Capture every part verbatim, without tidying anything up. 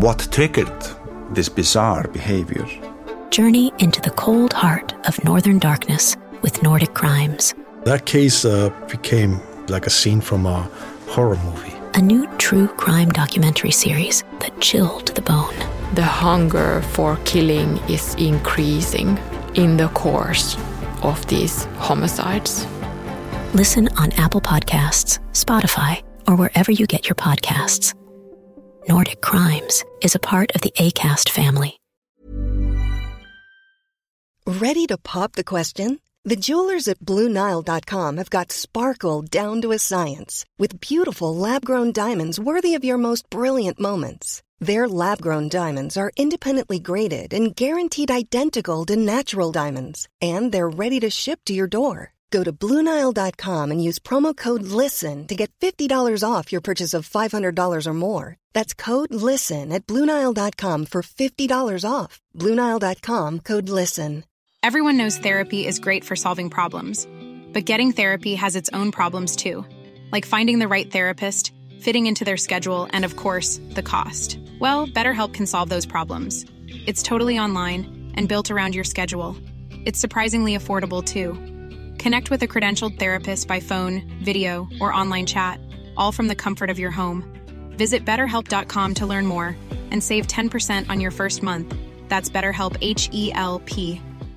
what triggered this bizarre behavior. Journey into the cold heart of Northern Darkness with Nordic Crimes. That case uh, became like a scene from a horror movie. A new true crime documentary series that chilled to the bone. The hunger for killing is increasing in the course of these homicides. Listen on Apple Podcasts, Spotify, or wherever you get your podcasts. Nordic Crimes is a part of the Acast family. Ready to pop the question? The jewelers at Blue Nile dot com have got sparkle down to a science with beautiful lab-grown diamonds worthy of your most brilliant moments. Their lab-grown diamonds are independently graded and guaranteed identical to natural diamonds, and they're ready to ship to your door. Go to Blue Nile dot com and use promo code LISTEN to get fifty dollars off your purchase of five hundred dollars or more. That's code LISTEN at Blue Nile dot com for fifty dollars off. Blue Nile dot com, code LISTEN. Everyone knows therapy is great for solving problems, but getting therapy has its own problems too, like finding the right therapist, fitting into their schedule, and of course, the cost. Well, BetterHelp can solve those problems. It's totally online and built around your schedule. It's surprisingly affordable too. Connect with a credentialed therapist by phone, video, or online chat, all from the comfort of your home. Visit better help dot com to learn more and save ten percent on your first month. That's BetterHelp, H E L P.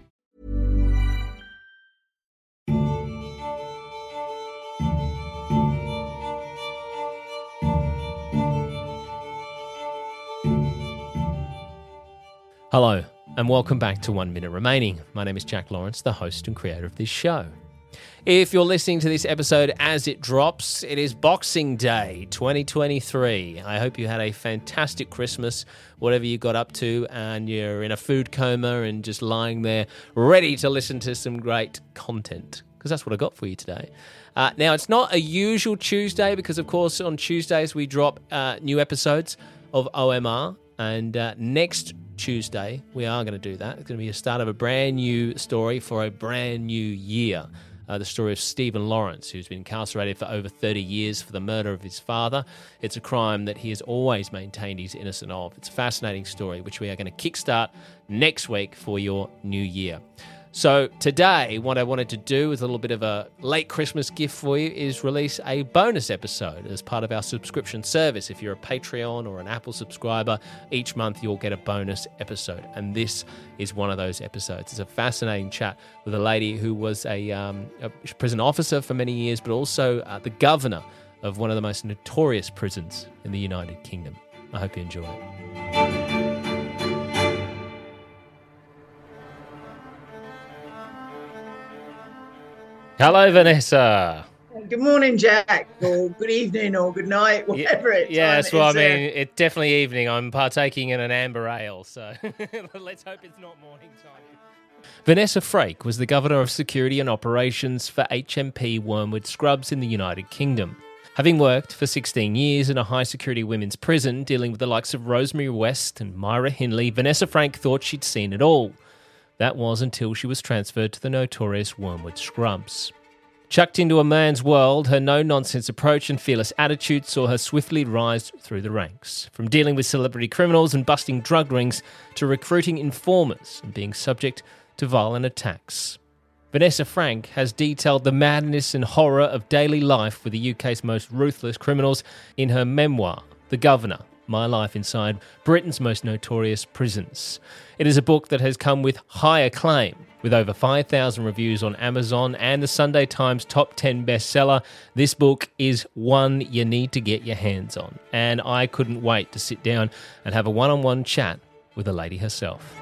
Hello, and welcome back to One Minute Remaining. My name is Jack Lawrence, the host and creator of this show. If you're listening to this episode as it drops, it is Boxing Day twenty twenty-three. I hope you had a fantastic Christmas, whatever you got up to, and you're in a food coma and just lying there ready to listen to some great content, because that's what I got for you today. Uh, now, it's not a usual Tuesday because, of course, on Tuesdays we drop uh, new episodes of O M R, and uh, next Tuesday we are going to do that. It's going to be a start of a brand new story for a brand new year. Uh, the story of Stephen Lawrence, who's been incarcerated for over thirty years for the murder of his father. It's a crime that he has always maintained he's innocent of. It's a fascinating story, which we are going to kickstart next week for your new year. So today, what I wanted to do as a little bit of a late Christmas gift for you is release a bonus episode as part of our subscription service. If you're a Patreon or an Apple subscriber, each month you'll get a bonus episode. And this is one of those episodes. It's a fascinating chat with a lady who was a, um, a prison officer for many years, but also uh, the governor of one of the most notorious prisons in the United Kingdom. I hope you enjoy it. Hello, Vanessa. Good morning, Jack, or good evening, or good night, whatever yeah, it is. Yes, well, I mean, it's definitely evening. I'm partaking in an amber ale, so let's hope it's not morning time. Vanessa Frake was the Governor of Security and Operations for H M P Wormwood Scrubs in the United Kingdom. Having worked for sixteen years in a high-security women's prison dealing with the likes of Rosemary West and Myra Hindley, Vanessa Frake thought she'd seen it all. That was until she was transferred to the notorious Wormwood Scrubs. Chucked into a man's world, her no-nonsense approach and fearless attitude saw her swiftly rise through the ranks, from dealing with celebrity criminals and busting drug rings to recruiting informers and being subject to violent attacks. Vanessa Frake has detailed the madness and horror of daily life with the U K's most ruthless criminals in her memoir, The Governor: My Life Inside Britain's Most Notorious Prisons. It is a book that has come with high acclaim, with over five thousand reviews on Amazon and the Sunday Times top ten bestseller. This book is one you need to get your hands on, and I couldn't wait to sit down and have a one-on-one chat with the lady herself.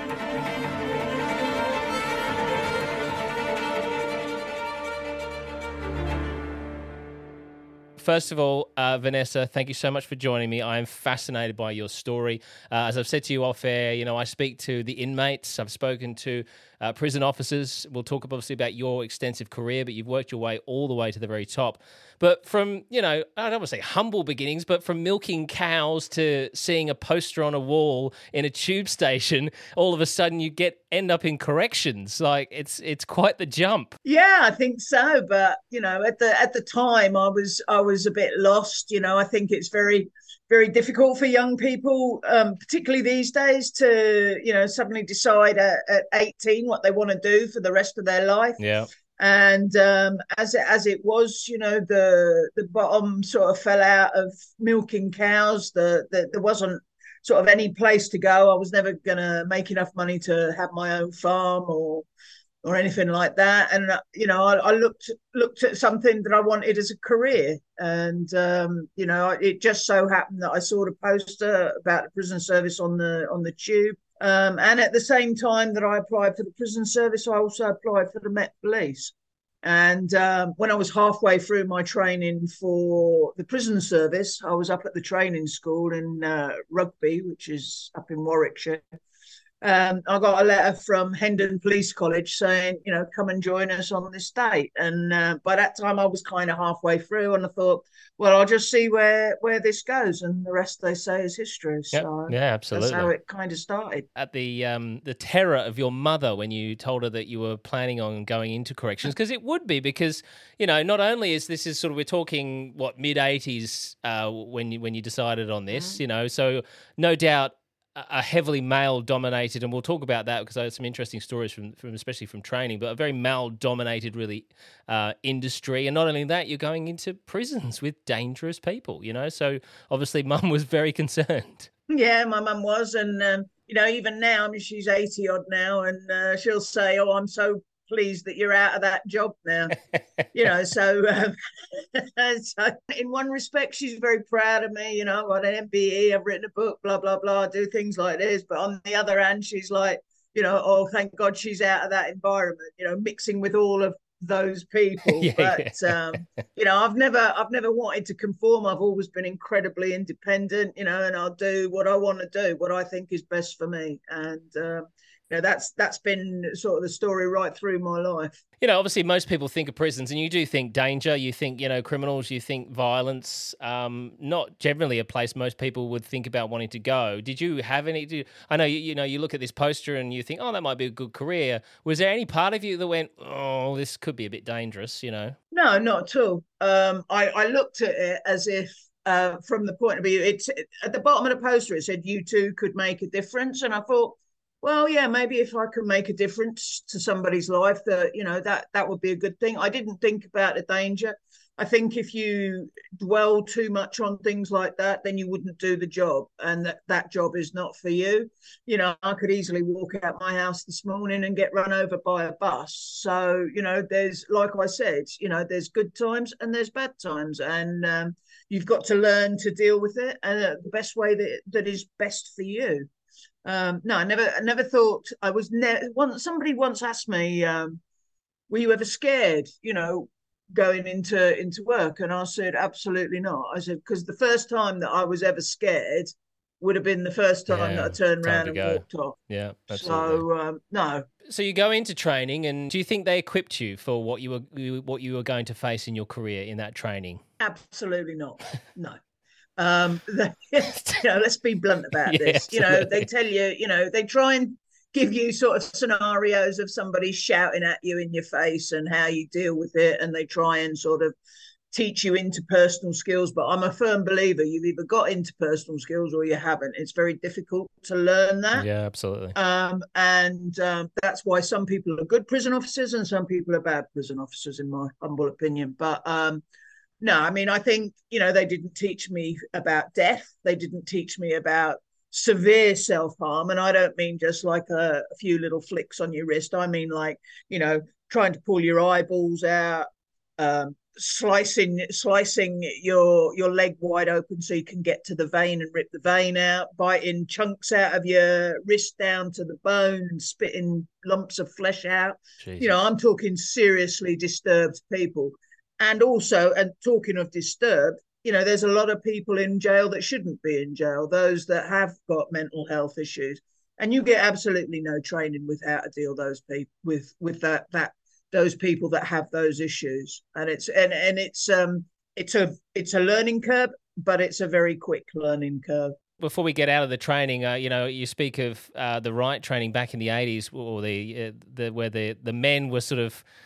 First of all, uh, Vanessa, thank you so much for joining me. I am fascinated by your story. Uh, as I've said to you off air, you know, I speak to the inmates. I've spoken to uh, prison officers. We'll talk obviously about your extensive career, but you've worked your way all the way to the very top. But from, you know, I don't want to say humble beginnings, but from milking cows to seeing a poster on a wall in a tube station, all of a sudden you get end up in corrections. Like it's it's quite the jump. Yeah, I think so. But you know, at the at the time, I was I was a bit lost. You know, I think it's very very difficult for young people, um, particularly these days, to, you know, suddenly decide at, at eighteen what they want to do for the rest of their life. Yeah. And um, as it, as it was, you know, the the bottom sort of fell out of milking cows. The, the there wasn't sort of any place to go. I was never going to make enough money to have my own farm or or anything like that. And, uh, you know, I, I looked looked at something that I wanted as a career. And, um, you know, it just so happened that I saw the poster about the prison service on the on the tube. Um, and at the same time that I applied for the prison service, I also applied for the Met Police. And um, when I was halfway through my training for the prison service, I was up at the training school in uh, Rugby, which is up in Warwickshire. Um, I got a letter from Hendon Police College saying, you know, come and join us on this date. And uh, by that time, I was kind of halfway through, and I thought, well, I'll just see where where this goes, and the rest they say is history. Yep. So yeah, absolutely. that's how it kind of started. At the um, the terror of your mother when you told her that you were planning on going into corrections, because it would be, because, you know, not only is this is sort of, we're talking what, mid eighties uh, when you when you decided on this, mm-hmm. you know, so no doubt a heavily male-dominated, and we'll talk about that because I have some interesting stories from, from especially from training, but a very male-dominated, really, uh, industry. And not only that, you're going into prisons with dangerous people, you know? So obviously Mum was very concerned. Yeah, my mum was. And, um, you know, even now, I mean, she's eighty-odd now, and uh, she'll say, oh, I'm so pleased that you're out of that job now. You know, so, um, so in one respect, she's very proud of me. You know, I've got an M B E, I've written a book, blah, blah, blah, I do things like this. But on the other hand, she's like, you know, oh, thank God she's out of that environment, you know, mixing with all of those people. yeah, but, yeah. um, you know, I've never, I've never wanted to conform. I've always been incredibly independent, you know, and I'll do what I want to do, what I think is best for me. And, um, you know, that's that's been sort of the story right through my life. You know, obviously most people think of prisons and you do think danger, you think, you know, criminals, you think violence, um, not generally a place most people would think about wanting to go. Did you have any, do, I know, you, you know, you look at this poster and you think, oh, that might be a good career. Was there any part of you that went, oh, this could be a bit dangerous, you know? No, not at all. Um, I, I looked at it as if, uh, from the point of view, it's at the bottom of the poster, it said, you too could make a difference. And I thought, well, yeah, maybe if I could make a difference to somebody's life, that, you know, that that would be a good thing. I didn't think about the danger. I think if you dwell too much on things like that, then you wouldn't do the job, and that, that job is not for you. You know, I could easily walk out my house this morning and get run over by a bus. So, you know, there's, like I said, you know, there's good times and there's bad times, and um, you've got to learn to deal with it, and uh, the best way that, that is best for you. Um, no, I never, I never thought I was. Ne- once somebody once asked me, um, "Were you ever scared?" You know, going into into work, and I said, "Absolutely not." I said, because the first time that I was ever scared would have been the first time yeah, that I turned around and go. walked off. Yeah, absolutely. So um, no. So you go into training, and do you think they equipped you for what you were what you were going to face in your career in that training? Absolutely not. No. Um, they, you know, let's be blunt about yeah, this. You absolutely. know, they tell you, you know, they try and give you sort of scenarios of somebody shouting at you in your face and how you deal with it, and they try and sort of teach you interpersonal skills. But I'm a firm believer you've either got interpersonal skills or you haven't. It's very difficult to learn that. Yeah, absolutely. Um, and um, that's why some people are good prison officers and some people are bad prison officers, in my humble opinion. But um, no, I mean, I think, you know, they didn't teach me about death. They didn't teach me about severe self-harm. And I don't mean just like a, a few little flicks on your wrist. I mean, like, you know, trying to pull your eyeballs out, um, slicing slicing your your leg wide open so you can get to the vein and rip the vein out, biting chunks out of your wrist down to the bone and spitting lumps of flesh out. Jesus. You know, I'm talking seriously disturbed people. And also, and talking of disturbed, you know, there's a lot of people in jail that shouldn't be in jail, those that have got mental health issues. And you get absolutely no training with how to deal those people with with that that those people that have those issues. And it's and and it's um it's a it's a learning curve, but it's a very quick learning curve. Before we get out of the training, uh, you know, you speak of uh, the right training back in the eighties, or the uh, the where the the men were sort of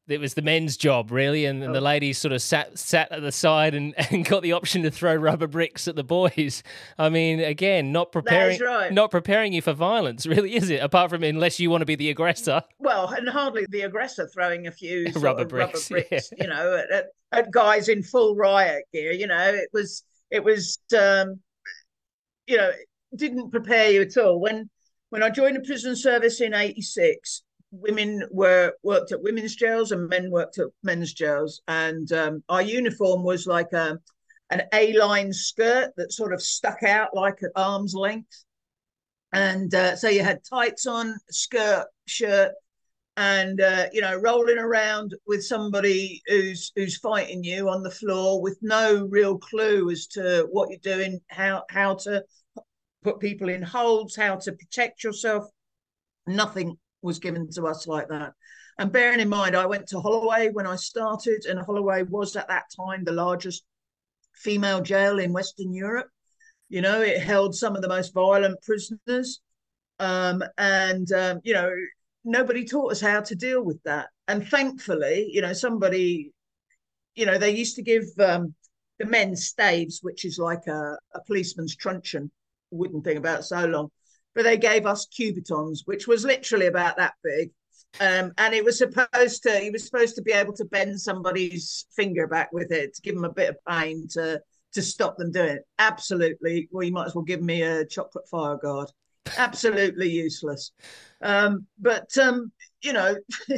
it was the men's job, really, and, and oh. the ladies sort of sat sat at the side and, and got the option to throw rubber bricks at the boys. I mean, again, not preparing right. not preparing you for violence, really, is it? Apart from unless you want to be the aggressor. Well, and hardly the aggressor throwing a few rubber bricks, rubber bricks yeah. you know, at, at, at guys in full riot gear. You know, it was it was um, you know, it didn't prepare you at all. When when I joined the prison service in eighty-six. Women were worked at women's jails and men worked at men's jails, and um, our uniform was like a, an A-line skirt that sort of stuck out like at arm's length, and uh, so you had tights on, skirt, shirt, and uh, you know, rolling around with somebody who's who's fighting you on the floor with no real clue as to what you're doing, how how to put people in holds, how to protect yourself. Nothing was given to us like that. And bearing in mind, I went to Holloway when I started, and Holloway was at that time the largest female jail in Western Europe. You know, it held some of the most violent prisoners. Um, and, um, you know, nobody taught us how to deal with that. And thankfully, you know, somebody, you know, they used to give um, the men staves, which is like a, a policeman's truncheon, wooden thing about so long. But they gave us cubitons, which was literally about that big. Um, and it was supposed to, he was supposed to be able to bend somebody's finger back with it to give them a bit of pain to, to stop them doing it. Absolutely. Well, you might as well give me a chocolate fire guard. Absolutely useless. Um, but, um, you know,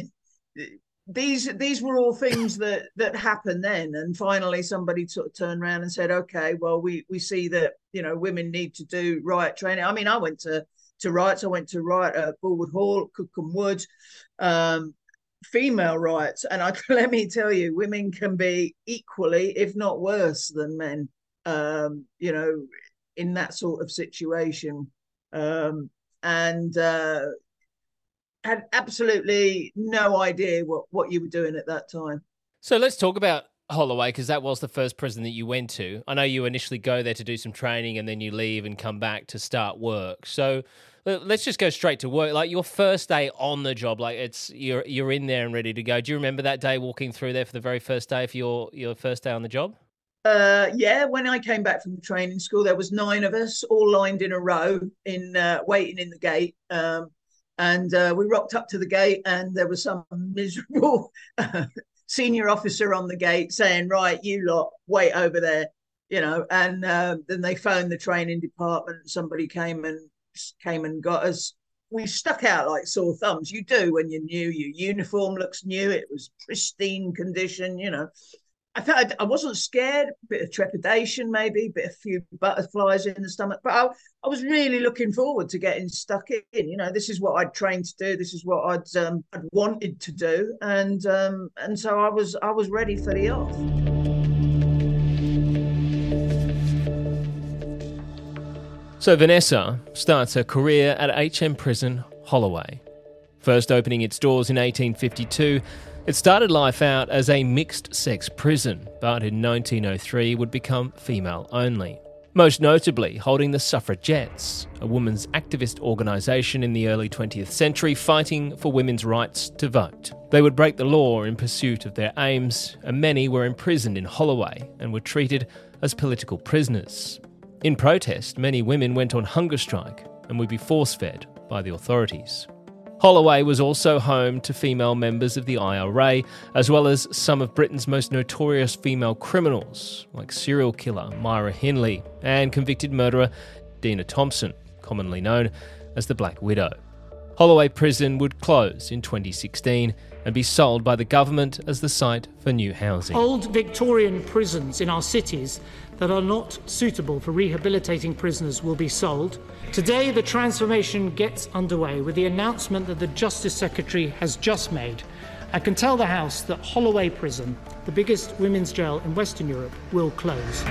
these these were all things that that happened then. And finally, somebody sort of turned around and said, OK, well, we we see that, you know, women need to do riot training. I mean, I went to to riots. I went to riot at Bulwood Hall, Cookham Wood, um, female riots. And I let me tell you, women can be equally, if not worse than men, um, you know, in that sort of situation. Um, and uh had absolutely no idea what, what you were doing at that time. So let's talk about Holloway, because that was the first prison that you went to. I know you initially go there to do some training and then you leave and come back to start work. So let's just go straight to work. Like your first day on the job, like it's you're you're in there and ready to go. Do you remember that day walking through there for the very first day for your, your first day on the job? Uh, yeah, when I came back from the training school, there was nine of us all lined in a row in uh, waiting in the gate. Um, And uh, we rocked up to the gate, and there was some miserable uh, senior officer on the gate saying, right, you lot, wait over there, you know. And uh, then they phoned the training department. Somebody came and came and got us. We stuck out like sore thumbs. You do when you're new. Your uniform looks new. It was pristine condition, you know. I felt I wasn't scared, a bit of trepidation maybe, a bit of few butterflies in the stomach, but I, I was really looking forward to getting stuck in. You know, this is what I'd trained to do. This is what I'd um, I'd wanted to do, and um, and so I was I was ready for the off. So Vanessa starts her career at H M Prison Holloway. First opening its doors in eighteen fifty-two, it started life out as a mixed-sex prison, but in nineteen oh three would become female-only. Most notably holding the Suffragettes, a women's activist organisation in the early twentieth century fighting for women's rights to vote. They would break the law in pursuit of their aims, and many were imprisoned in Holloway and were treated as political prisoners. In protest, many women went on hunger strike and would be force-fed by the authorities. Holloway was also home to female members of the I R A, as well as some of Britain's most notorious female criminals, like serial killer Myra Hindley and convicted murderer Dina Thompson, commonly known as the Black Widow. Holloway Prison would close in twenty sixteen and be sold by the government as the site for new housing. Old Victorian prisons in our cities that are not suitable for rehabilitating prisoners will be sold. Today, the transformation gets underway with the announcement that the Justice Secretary has just made. I can tell the House that Holloway Prison, the biggest women's jail in Western Europe, will close.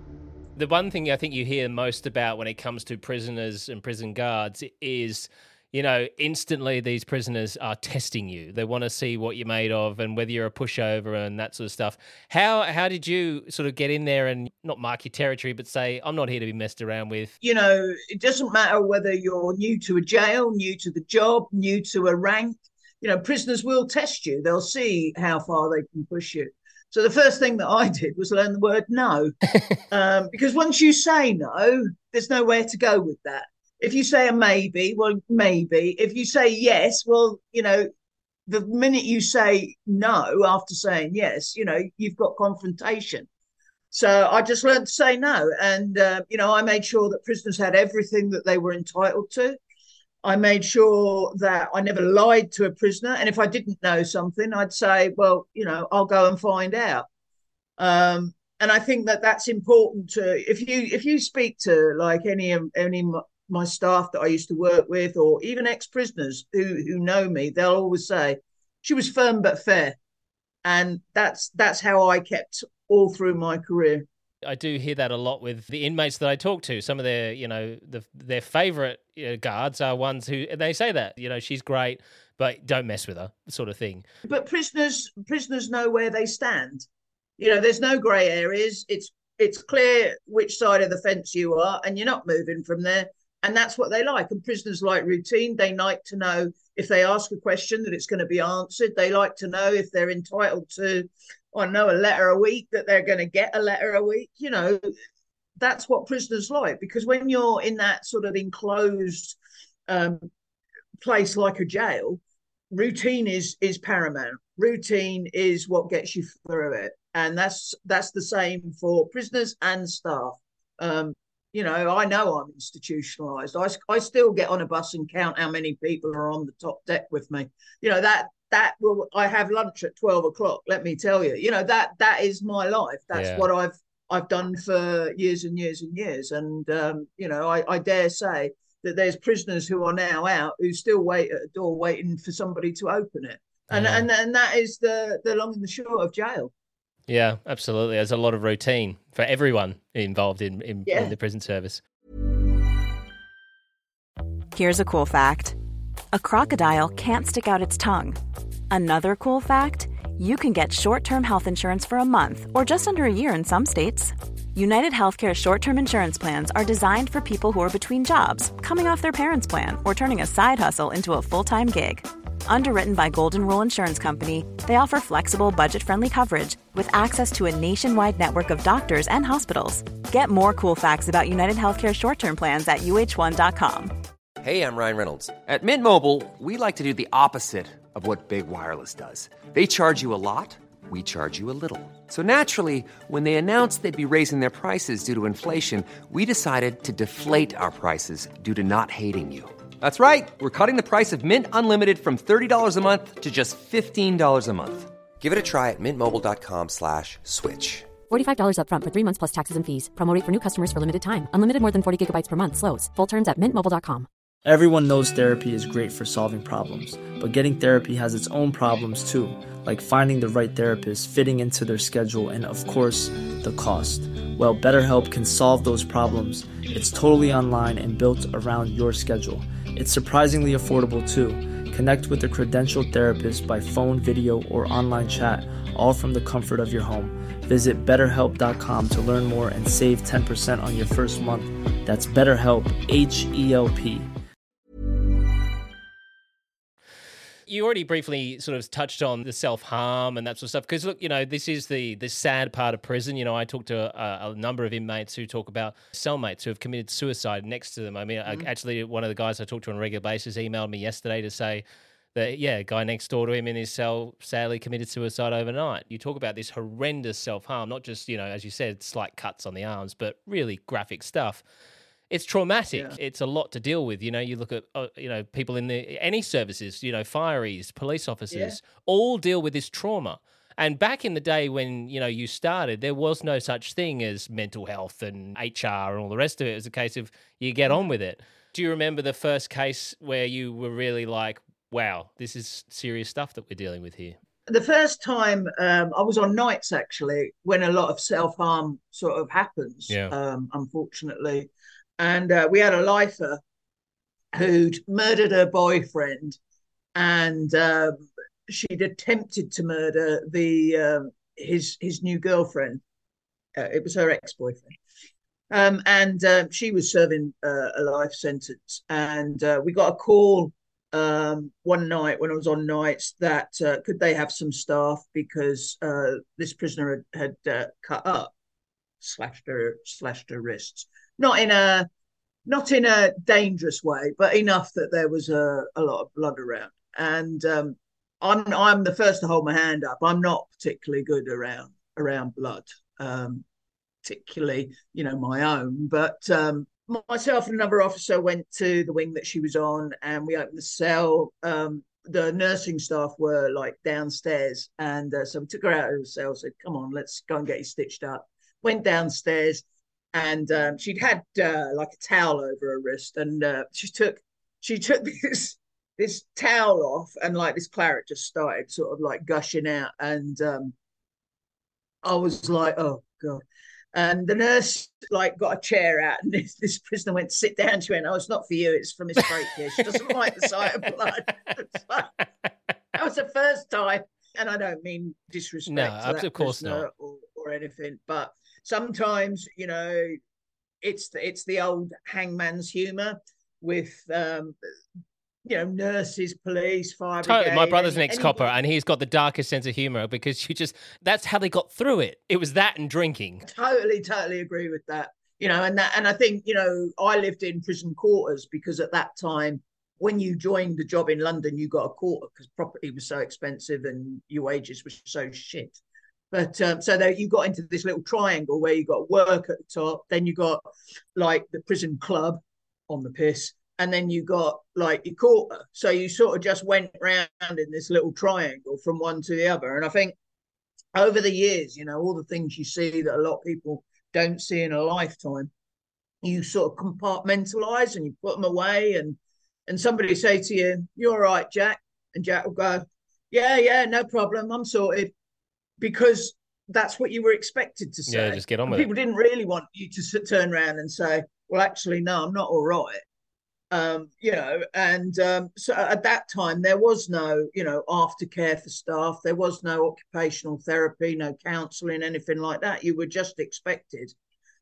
The one thing I think you hear most about when it comes to prisoners and prison guards is, you know, instantly these prisoners are testing you. They want to see what you're made of and whether you're a pushover and that sort of stuff. How how did you sort of get in there and not mark your territory, but say, I'm not here to be messed around with? You know, it doesn't matter whether you're new to a jail, new to the job, new to a rank. You know, prisoners will test you. They'll see how far they can push you. So the first thing that I did was learn the word no, um, because once you say no, there's nowhere to go with that. If you say a maybe, well, maybe. If you say yes, well, you know, the minute you say no after saying yes, you know, you've got confrontation. So I just learned to say no. And, uh, you know, I made sure that prisoners had everything that they were entitled to. I made sure that I never lied to a prisoner. And if I didn't know something, I'd say, well, you know, I'll go and find out. Um, and I think that that's important to, if you if you speak to like any any of my staff that I used to work with, or even ex-prisoners who, who know me, they'll always say, she was firm but fair. And that's that's how I kept all through my career. I do hear that a lot with the inmates that I talk to. Some of their, you know, the, their favourite you know, guards are ones who, and they say that, you know, she's great, but don't mess with her, sort of thing. But prisoners prisoners know where they stand. You know, there's no grey areas. It's it's clear which side of the fence you are, and you're not moving from there. And that's what they like. And prisoners like routine. They like to know if they ask a question that it's going to be answered. They like to know if they're entitled to, I know, a letter a week, that they're going to get a letter a week. You know, that's what prisoners like, because when you're in that sort of enclosed um, place like a jail, routine is is paramount. Routine is what gets you through it. And that's that's the same for prisoners and staff. Um, you know, I know I'm institutionalized. I, I still get on a bus and count how many people are on the top deck with me. You know, that that will, I have lunch at twelve o'clock, let me tell you. You know, that that is my life. That's yeah. what I've I've done for years and years and years. And, um, you know, I, I dare say that there's prisoners who are now out who still wait at a door waiting for somebody to open it. And yeah. and, and that is the, the long and the short of jail. Yeah, absolutely. There's a lot of routine for everyone involved in, in, yeah. in the prison service. Here's a cool fact. A crocodile can't stick out its tongue. Another cool fact, you can get short-term health insurance for a month or just under a year in some states. United Healthcare short-term insurance plans are designed for people who are between jobs, coming off their parents' plan, or turning a side hustle into a full-time gig. Underwritten by Golden Rule Insurance Company, they offer flexible, budget-friendly coverage with access to a nationwide network of doctors and hospitals. Get more cool facts about United Healthcare short-term plans at U H one dot com. Hey, I'm Ryan Reynolds. At Mint Mobile, we like to do the opposite of what Big Wireless does. They charge you a lot, we charge you a little. So naturally, when they announced they'd be raising their prices due to inflation, we decided to deflate our prices due to not hating you. That's right. We're cutting the price of Mint Unlimited from thirty dollars a month to just fifteen dollars a month. Give it a try at mintmobile.com slash switch. forty-five dollars up front for three months plus taxes and fees. Promo rate for new customers for limited time. Unlimited more than forty gigabytes per month. Slows full terms at mint mobile dot com. Everyone knows therapy is great for solving problems, but getting therapy has its own problems too, like finding the right therapist, fitting into their schedule, and of course, the cost. Well, BetterHelp can solve those problems. It's totally online and built around your schedule. It's surprisingly affordable too. Connect with a credentialed therapist by phone, video, or online chat, all from the comfort of your home. Visit better help dot com to learn more and save ten percent on your first month. That's BetterHelp, H E L P. You already briefly sort of touched on the self-harm and that sort of stuff. Because, look, you know, this is the the sad part of prison. You know, I talked to a, a number of inmates who talk about cellmates who have committed suicide next to them. I mean, mm-hmm. I, actually, one of the guys I talk to on a regular basis emailed me yesterday to say that, yeah, a guy next door to him in his cell sadly committed suicide overnight. You talk about this horrendous self-harm, not just, you know, as you said, slight cuts on the arms, but really graphic stuff. It's traumatic. Yeah. It's a lot to deal with. You know, you look at, uh, you know, people in the any services, you know, fireys, police officers, yeah. all deal with this trauma. And back in the day when, you know, you started, there was no such thing as mental health and H R and all the rest of it. It was a case of you get on with it. Do you remember the first case where you were really like, wow, this is serious stuff that we're dealing with here? The first time um, I was on nights, actually, when a lot of self-harm sort of happens, yeah. um, unfortunately. And uh, we had a lifer who'd murdered her boyfriend, and um, she'd attempted to murder the um, his his new girlfriend. Uh, it was her ex-boyfriend. Um, and uh, she was serving uh, a life sentence. And uh, we got a call um, one night when I was on nights that uh, could they have some staff because uh, this prisoner had, had uh, cut up, slashed her, slashed her wrists. Not in a not in a dangerous way, but enough that there was a, a lot of blood around. And um, I'm I'm the first to hold my hand up. I'm not particularly good around around blood. Um, particularly, you know, my own. But um, myself and another officer went to the wing that she was on, and we opened the cell. Um, the nursing staff were like downstairs, and uh, so we took her out of the cell. Said, "Come on, let's go and get you stitched up." Went downstairs, and um, she'd had uh, like a towel over her wrist, and uh, she took she took this this towel off, and like this claret just started sort of like gushing out, and um, I was like, "Oh God." And the nurse like got a chair out, and this, this prisoner went to sit down. She went, "Oh, it's not for you. It's for Miss Brakehead. She doesn't like the sight of blood." Like, that was the first time, and I don't mean disrespect no, to that of course not, or, or anything, but sometimes, you know, it's the, it's the old hangman's humour with um, you know, nurses, police, fire totally. brigade. My brother's an ex-copper, anybody. and he's got the darkest sense of humour because you just, that's how they got through it. It was that and drinking. Totally, totally agree with that. You know, and that, and I think, you know, I lived in prison quarters because at that time, when you joined the job in London, you got a quarter because property was so expensive and your wages were so shit. But um, so that you got into this little triangle where you got work at the top, then you got like the prison club on the piss, and then you got like your quarter. So you sort of just went round in this little triangle from one to the other. And I think over the years, you know, all the things you see that a lot of people don't see in a lifetime, you sort of compartmentalize and you put them away. And and somebody say to you, "You're all right, Jack," and Jack will go, "Yeah, yeah, no problem, I'm sorted," because that's what you were expected to say. Yeah, just get on and with people it. People didn't really want you to turn around and say, "Well, actually, no, I'm not all right." Um, you know, and um, so at that time there was no, you know, aftercare for staff. There was no occupational therapy, no counselling, anything like that. You were just expected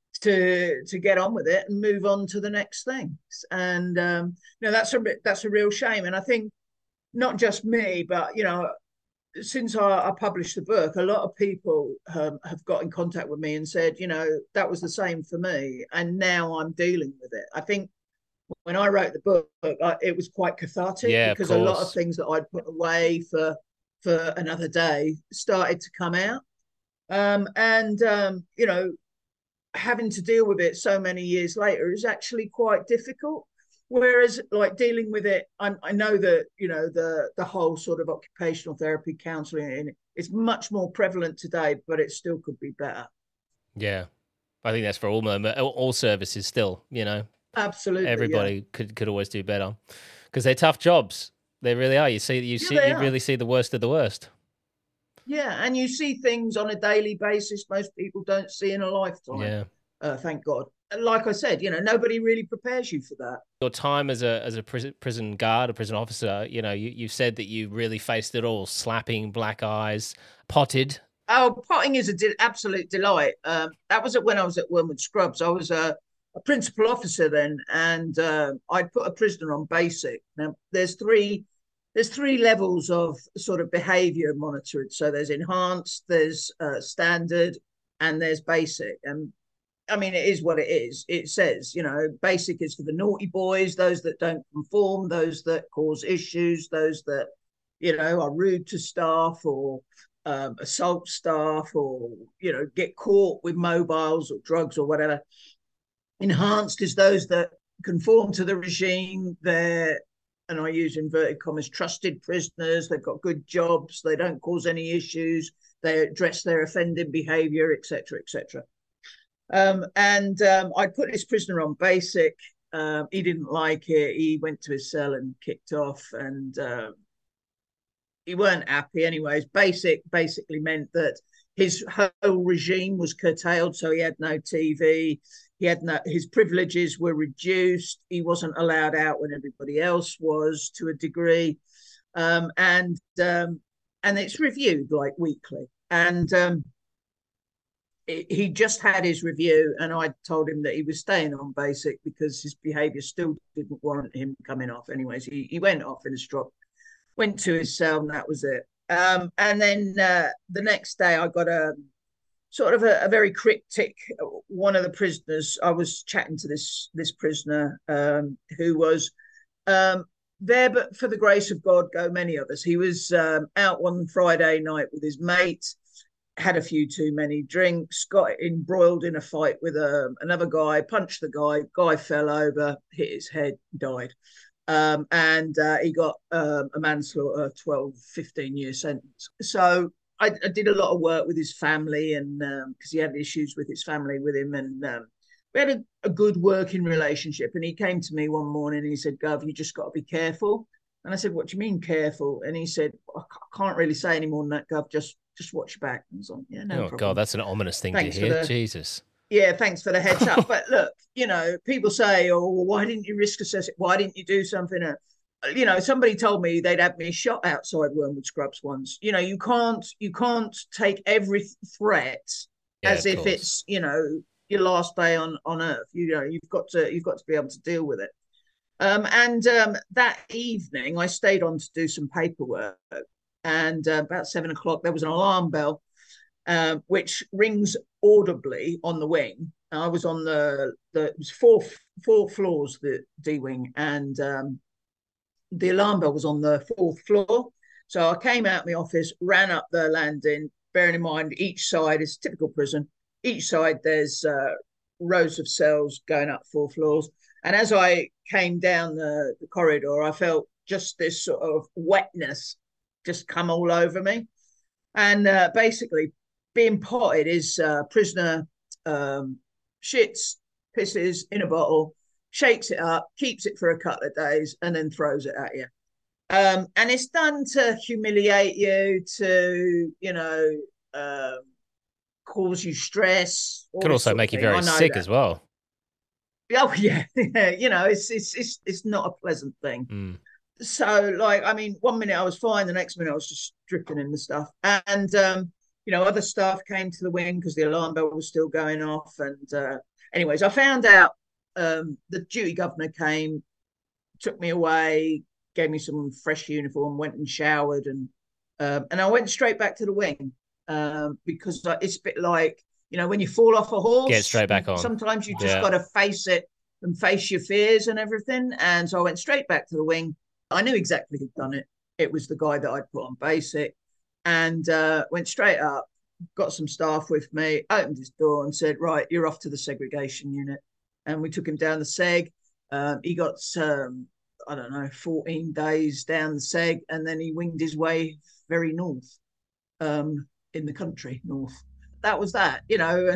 to to get on with it and move on to the next thing. And um, you know, that's a that's a real shame. And I think not just me, but you know, since I, I published the book, a lot of people um, have got in contact with me and said, you know, that was the same for me, and now I'm dealing with it. I think when I wrote the book, I, it was quite cathartic yeah, because a lot of things that I'd put away for for another day started to come out. Um, and, um, you know, having to deal with it so many years later is actually quite difficult. Whereas like dealing with it, I, I know that, you know, the, the whole sort of occupational therapy counselling is much more prevalent today, but it still could be better. Yeah, I think that's for all, all services still, you know. Absolutely, everybody yeah. could could always do better because they're tough jobs. They really are. You see, you yeah, see, you are. really see the worst of the worst. Yeah, and you see things on a daily basis most people don't see in a lifetime. Yeah, uh, thank God. And like I said, you know, nobody really prepares you for that. Your time as a as a prison, prison guard, a prison officer, you know, you you said that you really faced it all: slapping, black eyes, potted. Oh, potting is an de- absolute delight. Um, that was when I was at Wormwood Scrubs. I was a uh, a principal officer then, and uh, I'd put a prisoner on basic. Now, there's three there's three levels of sort of behaviour monitored. So there's enhanced, there's uh, standard, and there's basic. And I mean, it is what it is. It says, you know, basic is for the naughty boys, those that don't conform, those that cause issues, those that, you know, are rude to staff or um, assault staff or, you know, get caught with mobiles or drugs or whatever. Enhanced is those that conform to the regime. They're, and I use inverted commas, trusted prisoners. They've got good jobs. They don't cause any issues. They address their offending behaviour, et cetera, et cetera. Um, and um, I put this prisoner on basic. Um, he didn't like it. He went to his cell and kicked off, and uh, he weren't happy. Anyways, basic basically meant that his whole regime was curtailed, so he had no T V. He had no, his privileges were reduced. He wasn't allowed out when everybody else was, to a degree, um, and um, and it's reviewed like weekly. And um, it, he just had his review, and I told him that he was staying on basic because his behaviour still didn't warrant him coming off. Anyways, he he went off in a strop, went to his cell, and that was it. Um, and then uh, the next day, I got a sort of a, a very cryptic, one of the prisoners, I was chatting to this this prisoner um, who was um, there, but for the grace of God go many of us. He was um, out one Friday night with his mate, had a few too many drinks, got embroiled in a fight with a, another guy, punched the guy, guy fell over, hit his head, died. Um, and uh, he got um, a manslaughter, twelve, fifteen year sentence. So I, I did a lot of work with his family, and because um, he had issues with his family with him, and um, we had a, a good working relationship. And he came to me one morning and he said, Gov, you just got to be careful. And I said, what do you mean careful? And he said, I can't really say any more than that, Gov, just just watch your back. And I was like, yeah, no Oh, problem. God, that's an ominous thing Thanks to hear. the, Jesus. Yeah, thanks for the heads up. But look, you know, people say, oh, well, why didn't you risk assess it? Why didn't you do something? Uh, you know, somebody told me they'd have me shot outside Wormwood Scrubs once. You know, you can't you can't take every threat yeah, as if course. it's, you know, your last day on, on earth. You know, you've got to you've got to be able to deal with it. Um, and um, that evening, I stayed on to do some paperwork. And uh, about seven o'clock, there was an alarm bell, um, which rings audibly on the wing. I was on the the it was four four floors, the D wing, and um, the alarm bell was on the fourth floor. So I came out of my office, ran up the landing, bearing in mind each side is typical prison. Each side there's uh, rows of cells going up four floors. And as I came down the, the corridor, I felt just this sort of wetness just come all over me. And uh, basically being potted is uh, prisoner um, shits, pisses in a bottle, shakes it up, keeps it for a couple of days, and then throws it at you. Um, and it's done to humiliate you, to, you know, um, cause you stress. Could also make you very sick that. as well. Oh, yeah. You know, it's, it's, it's, it's not a pleasant thing. Mm. So, like, I mean, one minute I was fine, the next minute I was just dripping in the stuff. And, um, you know, other staff came to the wing because the alarm bell was still going off. And uh, anyways, I found out um, the duty governor came, took me away, gave me some fresh uniform, went and showered, and uh, and I went straight back to the wing um, because it's a bit like, you know, when you fall off a horse, get straight back on. Sometimes you just yeah. got to face it and face your fears and everything. And so I went straight back to the wing. I knew exactly who'd done it. It was the guy that I'd put on basic, and uh, went straight up, got some staff with me, opened his door and said, right, you're off to the segregation unit. And we took him down the seg. Um, he got, um, I don't know, fourteen days down the seg, and then he winged his way very north um, in the country, north. That was that, you know.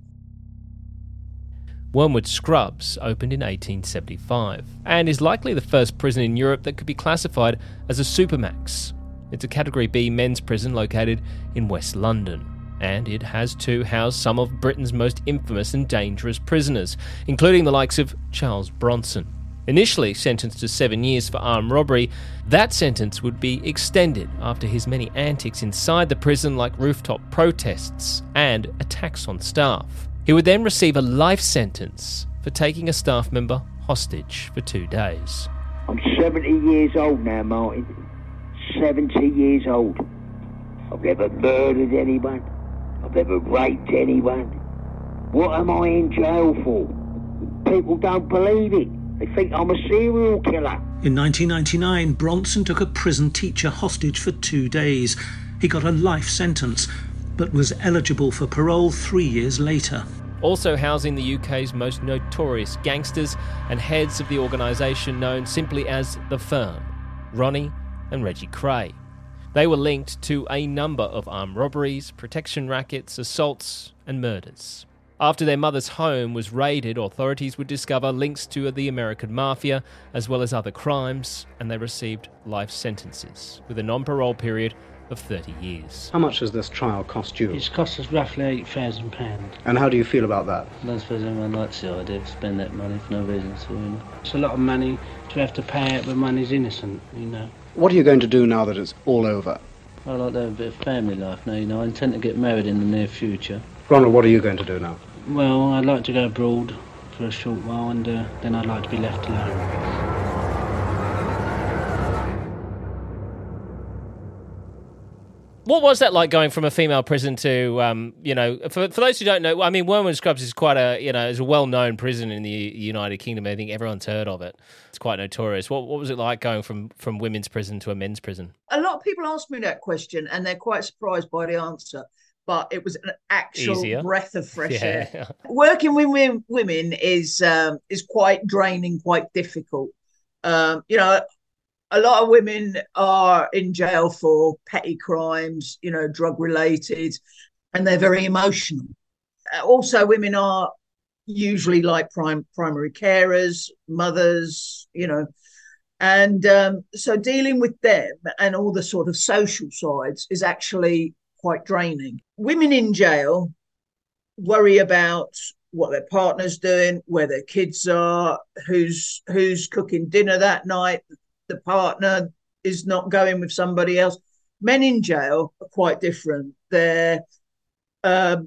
Wormwood Scrubs opened in eighteen seventy-five and is likely the first prison in Europe that could be classified as a supermax. It's a Category B men's prison located in West London, and it has to house some of Britain's most infamous and dangerous prisoners, including the likes of Charles Bronson. Initially sentenced to seven years for armed robbery, that sentence would be extended after his many antics inside the prison, like rooftop protests and attacks on staff. He would then receive a life sentence for taking a staff member hostage for two days. I'm seventy years old now, Martin. seventy years old. I've never murdered anyone. I've never raped anyone. What am I in jail for? People don't believe it. They think I'm a serial killer. In nineteen ninety-nine, Bronson took a prison teacher hostage for two days. He got a life sentence, but was eligible for parole three years later. Also housing the U K's most notorious gangsters and heads of the organisation known simply as The Firm, Ronnie and Reggie Kray. They were linked to a number of armed robberies, protection rackets, assaults and murders. After their mother's home was raided, authorities would discover links to the American Mafia as well as other crimes, and they received life sentences with a non-parole period of thirty years. How much has this trial cost you? It's cost us roughly eight thousand pounds. And how do you feel about that? I don't suppose anyone likes the idea of spending that money for no reason at all, you know. It's a lot of money to have to pay out when money's innocent, you know. What are you going to do now that it's all over? I like to have a bit of family life now, you know. I intend to get married in the near future. Ronald, what are you going to do now? Well, I'd like to go abroad for a short while, and uh, then I'd like to be left alone. What was that like going from a female prison to, um, you know, for for those who don't know, I mean, Wormwood Scrubs is quite a, you know, is a well-known prison in the United Kingdom. I think everyone's heard of it. It's quite notorious. What what was it like going from, from women's prison to a men's prison? A lot of people ask me that question and they're quite surprised by the answer, but it was an actual Easier. breath of fresh Yeah. air. Working with women women is um, is quite draining, quite difficult. Um, you know, a lot of women are in jail for petty crimes, you know, drug related, and they're very emotional. Also, women are usually like prime, primary carers, mothers, you know, and um, so dealing with them and all the sort of social sides is actually quite draining. Women in jail worry about what their partner's doing, where their kids are, who's who's cooking dinner that night. The partner is not going with somebody else. Men in jail are quite different. They're um,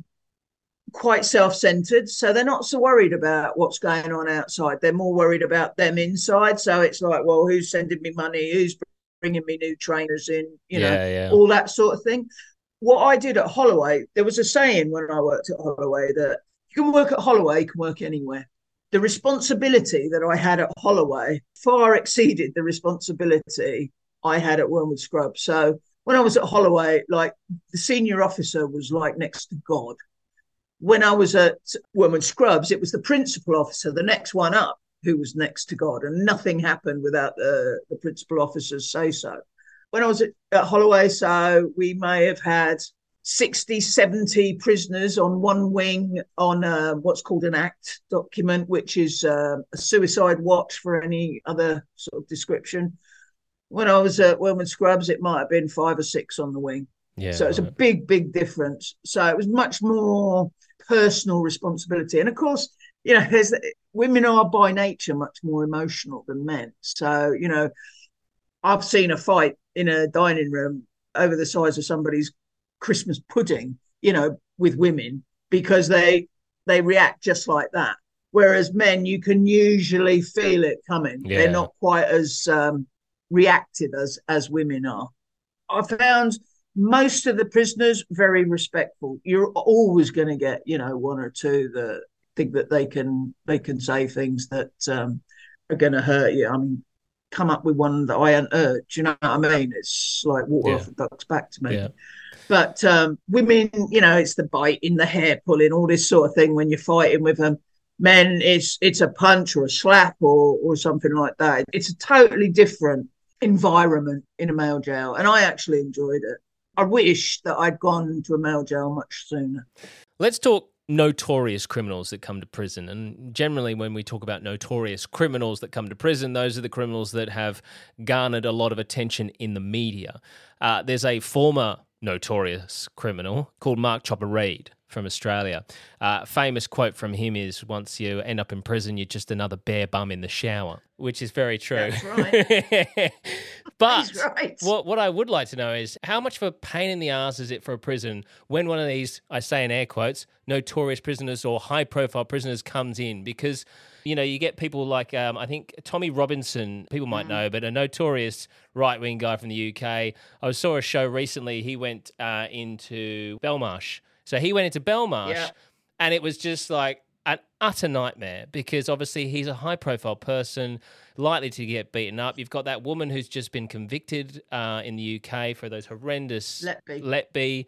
quite self-centered, so they're not so worried about what's going on outside. They're more worried about them inside. So it's like, well, who's sending me money? Who's bringing me new trainers in? You know, Yeah, yeah. all that sort of thing. What I did at Holloway, there was a saying when I worked at Holloway that you can work at Holloway, you can work anywhere. The responsibility that I had at Holloway far exceeded the responsibility I had at Wormwood Scrubs. So when I was at Holloway, like the senior officer was like next to God. When I was at Wormwood Scrubs, it was the principal officer, the next one up, who was next to God, and nothing happened without the, the principal officer's say so. When I was at, at Holloway, so we may have had sixty, seventy prisoners on one wing on uh, what's called an ACT document, which is uh, a suicide watch for any other sort of description. When I was at Wormwood Scrubs, it might have been five or six on the wing. Yeah, so it's right. a big, big difference. So it was much more personal responsibility. And of course, you know, there's, women are by nature much more emotional than men. So, you know, I've seen a fight in a dining room over the size of somebody's Christmas pudding, you know, with women, because they they react just like that. Whereas men, you can usually feel it coming. Yeah. They're not quite as um, reactive as as women are. I found most of the prisoners very respectful. You're always going to get, you know, one or two that think that they can they can say things that um, are going to hurt you. I mean, come up with one that I hadn't heard. Do you know what I mean? It's like water Yeah. off a duck's back to me. Yeah. But um, women, you know, it's the biting, the hair pulling, all this sort of thing when you're fighting with them. Men, it's it's a punch or a slap or or something like that. It's a totally different environment in a male jail, and I actually enjoyed it. I wish that I'd gone to a male jail much sooner. Let's talk notorious criminals that come to prison. And generally, when we talk about notorious criminals that come to prison, those are the criminals that have garnered a lot of attention in the media. Uh, there's a former notorious criminal called Mark Chopper Reid from Australia. Uh, famous quote from him is, once you end up in prison, you're just another bare bum in the shower, which is very true. That's right. But He's right. what, what I would like to know is how much of a pain in the ass is it for a prison when one of these, I say in air quotes, notorious prisoners or high-profile prisoners comes in? Because, you know, you get people like, um, I think Tommy Robinson, people might know, but a notorious right-wing guy from the U K. I saw a show recently, he went uh, into Belmarsh. So he went into Belmarsh, Yeah. and it was just like an utter nightmare because obviously he's a high-profile person, likely to get beaten up. You've got that woman who's just been convicted uh, in the U K for those horrendous Letby. Letby.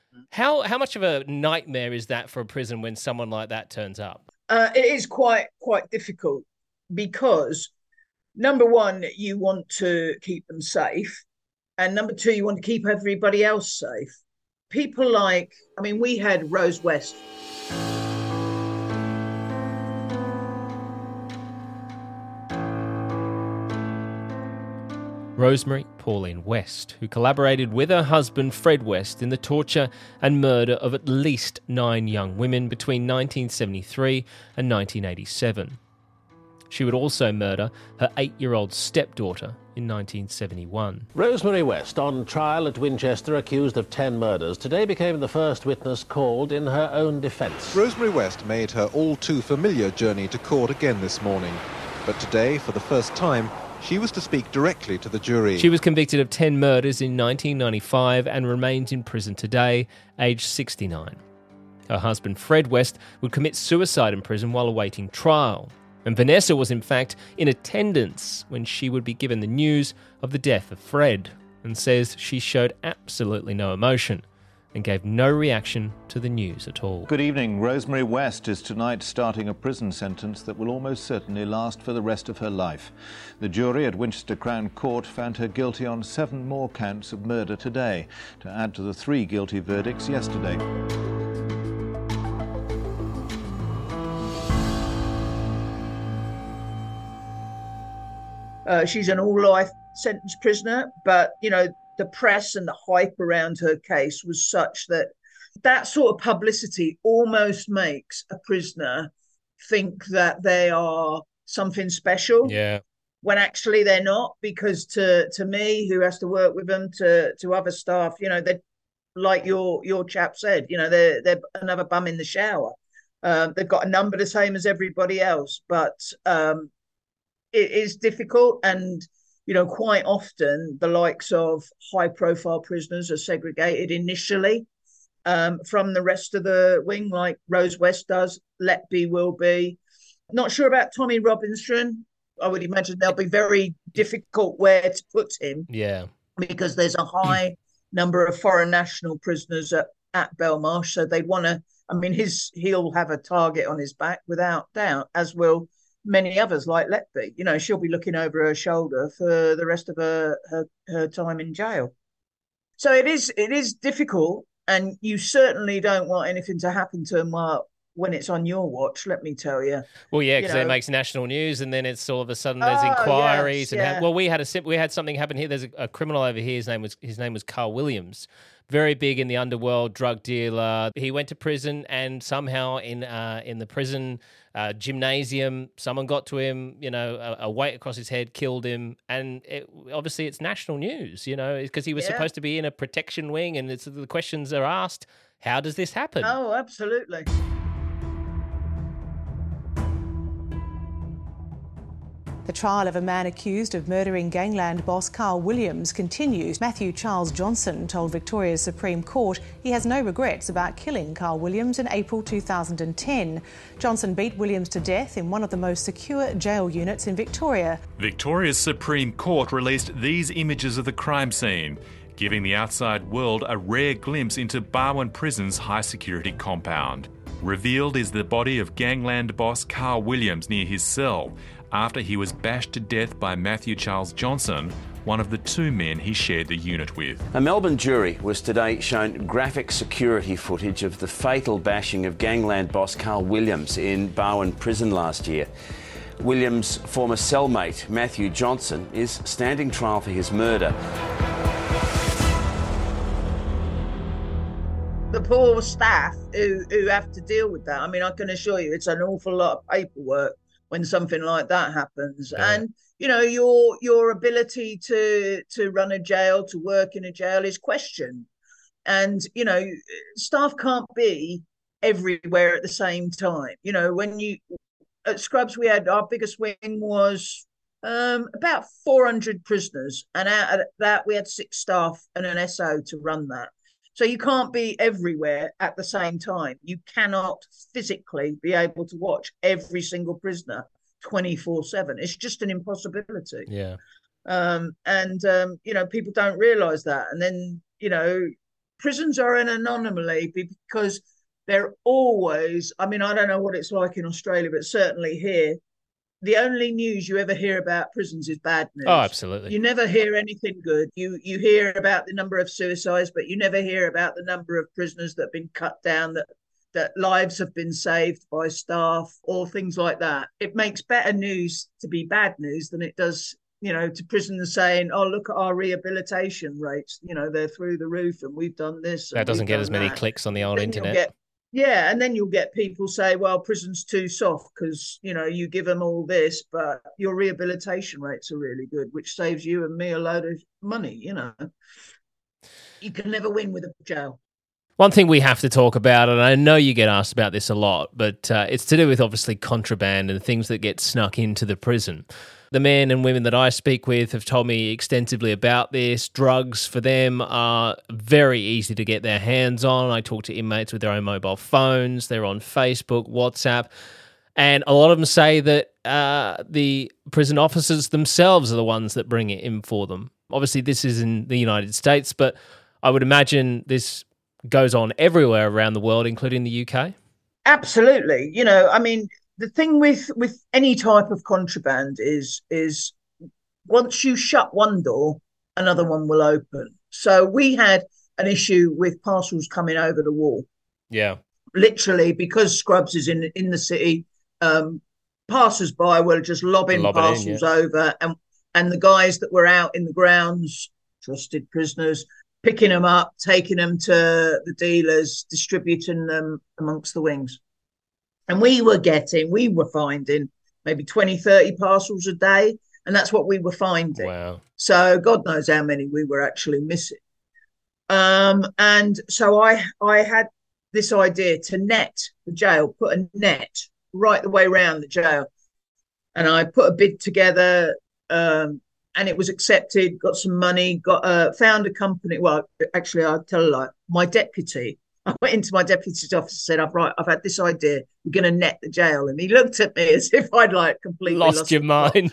How how much of a nightmare is that for a prison when someone like that turns up? Uh, it is quite quite difficult because, number one, you want to keep them safe, and number two, you want to keep everybody else safe. People like, I mean, we had Rose West. Rosemary Pauline West, who collaborated with her husband Fred West in the torture and murder of at least nine young women between nineteen seventy-three and nineteen eighty-seven. She would also murder her eight-year-old stepdaughter in nineteen seventy-one. Rosemary West, on trial at Winchester, accused of ten murders, today became the first witness called in her own defence. Rosemary West made her all-too-familiar journey to court again this morning. But today, for the first time, she was to speak directly to the jury. She was convicted of ten murders in nineteen ninety-five and remains in prison today, aged sixty-nine. Her husband, Fred West, would commit suicide in prison while awaiting trial. And Vanessa was, in fact, in attendance when she would be given the news of the death of Fred, and says she showed absolutely no emotion and gave no reaction to the news at all. Good evening. Rosemary West is tonight starting a prison sentence that will almost certainly last for the rest of her life. The jury at Winchester Crown Court found her guilty on seven more counts of murder today, to add to the three guilty verdicts yesterday. Uh, she's an all-life sentence prisoner, but, you know, the press and the hype around her case was such that that sort of publicity almost makes a prisoner think that they are something special. Yeah. When actually they're not, because to to me, who has to work with them, to to other staff, you know, they're like your your chap said, you know, they're they're another bum in the shower. Uh, they've got a number the same as everybody else, but um, it is difficult. And you know, quite often the likes of high-profile prisoners are segregated initially um, from the rest of the wing, like Rose West does. Letby will be. Not sure about Tommy Robinson. I would imagine they'll be very difficult where to put him. Yeah. Because there's a high number of foreign national prisoners at, at Belmarsh, so they'd want to. I mean, his he'll have a target on his back without doubt, as will many others like Letby. You know, she'll be looking over her shoulder for the rest of her, her her time in jail. So it is it is difficult, and you certainly don't want anything to happen to him while, when it's on your watch, let me tell you. Well, yeah, because You it know. makes national news, and then it's all of a sudden there's Oh, inquiries. yes, and ha- yeah. well, we had a sim- we had something happen here. There's a, a criminal over here. His name was his name was Carl Williams. Very big in the underworld, drug dealer. He went to prison, and somehow in uh, in the prison uh, gymnasium, someone got to him. You know, a, a weight across his head, killed him, and it, obviously it's national news. You know, because he was Yeah. supposed to be in a protection wing, and it's, the questions are asked: how does this happen? Oh, absolutely. The trial of a man accused of murdering gangland boss Carl Williams continues. Matthew Charles Johnson told Victoria's Supreme Court he has no regrets about killing Carl Williams in April two thousand ten. Johnson beat Williams to death in one of the most secure jail units in Victoria. Victoria's Supreme Court released these images of the crime scene, giving the outside world a rare glimpse into Barwon Prison's high-security compound. Revealed is the body of gangland boss Carl Williams near his cell, after he was bashed to death by Matthew Charles Johnson, one of the two men he shared the unit with. A Melbourne jury was today shown graphic security footage of the fatal bashing of gangland boss Carl Williams in Barwon Prison last year. Williams' former cellmate, Matthew Johnson, is standing trial for his murder. The poor staff who, who have to deal with that. I mean, I can assure you it's an awful lot of paperwork when something like that happens. Yeah. And, you know, your your ability to to run a jail, to work in a jail is questioned. And, you know, staff can't be everywhere at the same time. You know, when you, at Scrubs, we had, our biggest wing was um, about four hundred prisoners. And out of that, we had six staff and an S O to run that. So you can't be everywhere at the same time. You cannot physically be able to watch every single prisoner twenty-four seven. It's just an impossibility. Yeah. Um, and, um, you know, people don't realise that. And then, you know, prisons are an anomaly because they're always, I mean, I don't know what it's like in Australia, but certainly here, the only news you ever hear about prisons is bad news. Oh, absolutely. You never hear anything good. You you hear about the number of suicides, but you never hear about the number of prisoners that have been cut down, that that lives have been saved by staff or things like that. It makes better news to be bad news than it does you know, to prisons saying, "Oh, look at our rehabilitation rates. You know, they're through the roof, and we've done this." That doesn't get as many that. clicks on the old then internet. Get, yeah, and then you'll get people say, "Well, prison's too soft because you know you give them all this, but your rehabilitation rates are really good, which saves you and me a load of money." You know, you can never win with a jail. One thing we have to talk about, and I know you get asked about this a lot, but uh, it's to do with obviously contraband and things that get snuck into the prison. The men and women that I speak with have told me extensively about this. Drugs for them are very easy to get their hands on. I talk to inmates with their own mobile phones. They're on Facebook, WhatsApp. And a lot of them say that uh, the prison officers themselves are the ones that bring it in for them. Obviously, this is in the United States, but I would imagine this goes on everywhere around the world, including the U K. Absolutely. You know, I mean, the thing with with any type of contraband is is once you shut one door, another one will open. So we had an issue with parcels coming over the wall. Yeah. Literally, because Scrubs is in in the city, um, passers-by were just lobbing Lob parcels in, yeah. over, and and the guys that were out in the grounds, trusted prisoners, picking them up, taking them to the dealers, distributing them amongst the wings. And we were getting, we were finding maybe twenty, thirty parcels a day. And that's what we were finding. Wow. So God knows how many we were actually missing. Um, and so I, I had this idea to net the jail, put a net right the way around the jail. And I put a bid together, um, and it was accepted, got some money, got uh, found a company. Well, actually, I'll tell a lie. My deputy, I went into my deputy's office and said, I've, right, I've had this idea. We're going to net the jail. And he looked at me as if I'd like completely Lost, lost your mind.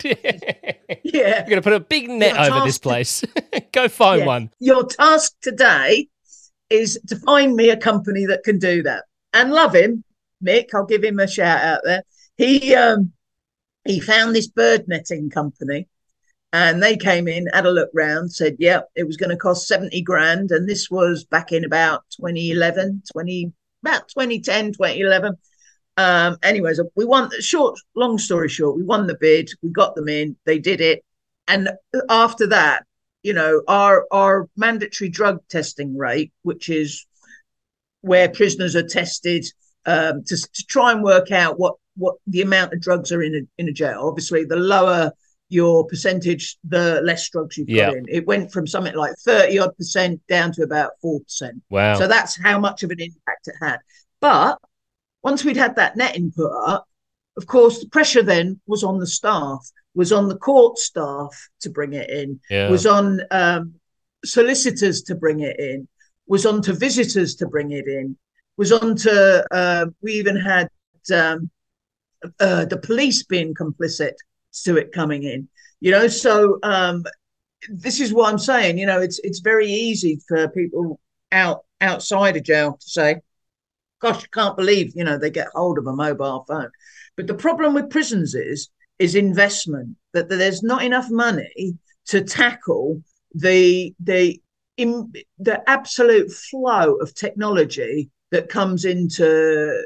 Yeah. You're going to put a big net Your over this task- place. Go find Yeah. one. Your task today is to find me a company that can do that. And love him, Mick. I'll give him a shout out there. He um he found this bird netting company, and they came in, had a look round, said, yeah, it was going to cost seventy grand. And this was back in about twenty eleven, twenty, about twenty ten, twenty eleven. Um, anyways, we won, short, long story short, we won the bid, we got them in, they did it. And after that, you know, our, our mandatory drug testing rate, which is where prisoners are tested um, to, to try and work out what, what the amount of drugs are in a, in a jail. Obviously, the lower your percentage, the less drugs you've Yeah. got in. It went from something like thirty odd percent down to about four percent. Wow. So that's how much of an impact it had. But once we'd had that netting put up, of course, the pressure then was on the staff, was on the court staff to bring it in, Yeah. was on um, solicitors to bring it in, was on to visitors to bring it in, was on to, uh, we even had um, uh, the police being complicit to it coming in, you know. So um, this is what I'm saying, you know, it's it's very easy for people out outside of jail to say, gosh, I can't believe, you know, they get hold of a mobile phone. But the problem with prisons is, is investment, that there's not enough money to tackle the, the, in, the absolute flow of technology that comes into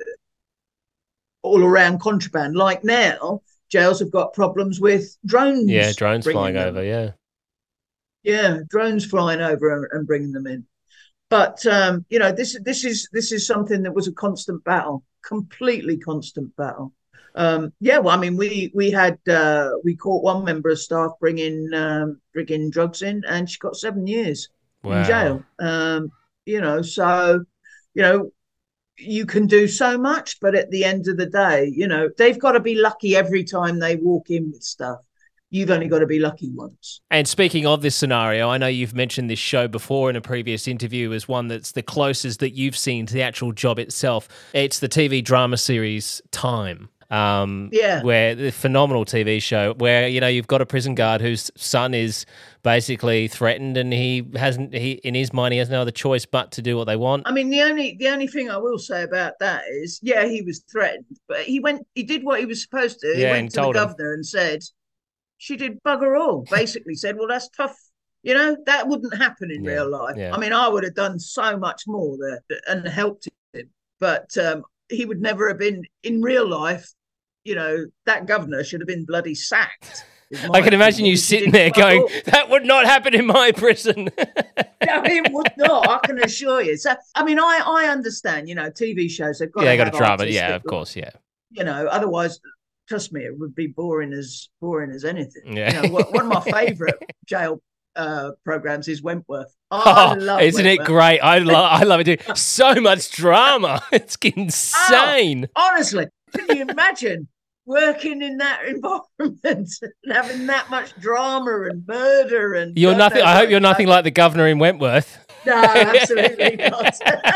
all around contraband. Like now, jails have got problems with drones. Yeah, drones bringing flying them. over, yeah. Yeah, drones flying over and, and bringing them in. But um, you know, this this is this is something that was a constant battle, completely constant battle. Um, yeah, well, I mean, we we had uh, we caught one member of staff bringing um, bringing drugs in, and she got seven years Wow. in jail. Um, you know, so you know, you can do so much, but at the end of the day, you know, they've got to be lucky every time they walk in with stuff. You've only got to be lucky once. And speaking of this scenario, I know you've mentioned this show before in a previous interview as one that's the closest that you've seen to the actual job itself. It's the T V drama series Time. Um, Yeah. Where the phenomenal T V show where, you know, you've got a prison guard whose son is basically threatened and he hasn't, he in his mind, he has no other choice but to do what they want. I mean, the only the only thing I will say about that is, yeah, he was threatened, but he went, he did what he was supposed to. He Yeah, went and to the told him. governor and said, she did bugger all. Basically said, well, that's tough. You know, that wouldn't happen in Yeah, real life. yeah. I mean, I would have done so much more there and helped him, but um, he would never have been in real life. You know, that governor should have been bloody sacked. I can imagine you sitting there going, that would not happen in my prison. No, it would not, I can assure you. So, I mean, I, I understand, you know, T V shows, they've got yeah, to got have a drama. artistic, Yeah, of course, yeah. You know, otherwise, trust me, it would be boring as boring as anything. Yeah. You know, one of my favourite jail uh, programs is Wentworth. I Oh, love isn't Wentworth. it great? I love, I love it too. So much drama. It's insane. Oh, honestly, can you imagine working in that environment and having that much drama and murder and You're God nothing. knows I hope what? you're nothing like the governor in Wentworth. No, absolutely not.